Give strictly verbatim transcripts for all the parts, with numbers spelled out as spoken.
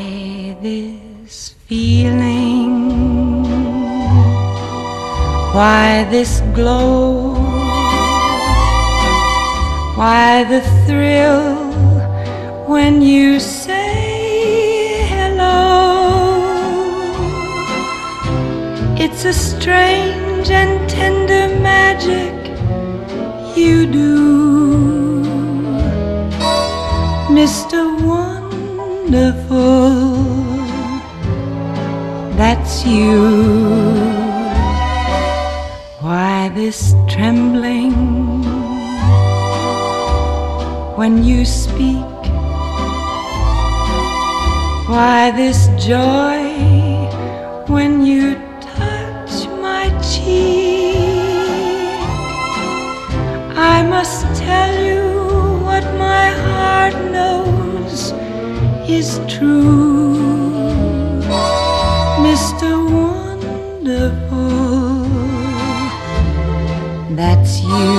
Why this feeling? Why this glow? Why the thrill when you say hello? It's a strange and tender magic you do, Mister Wonderful, that's you. Why this trembling when you speak? Why this joy when you touch my cheek? I must tell you what my heart knows is true, Mister Wonderful, that's you.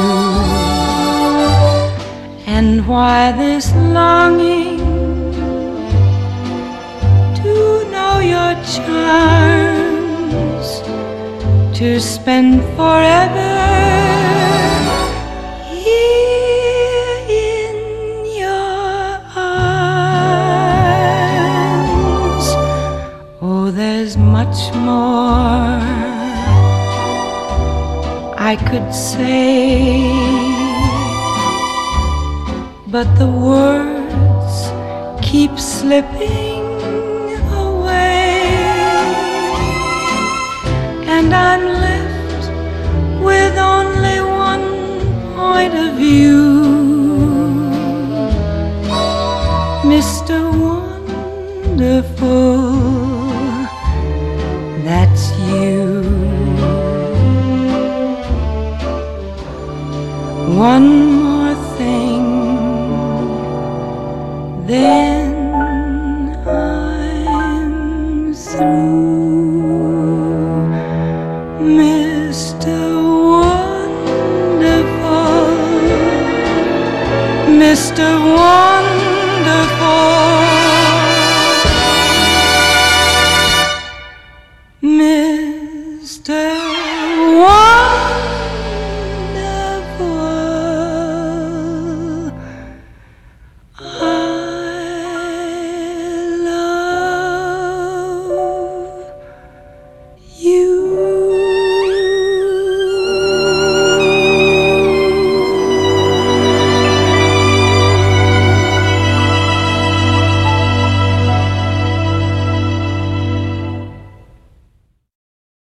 And why this longing to know your charms, to spend forever here in your arms? Oh, there's much more I could say, but the words keep slipping away, and I'm left with only one point of view, Mister Wonderful.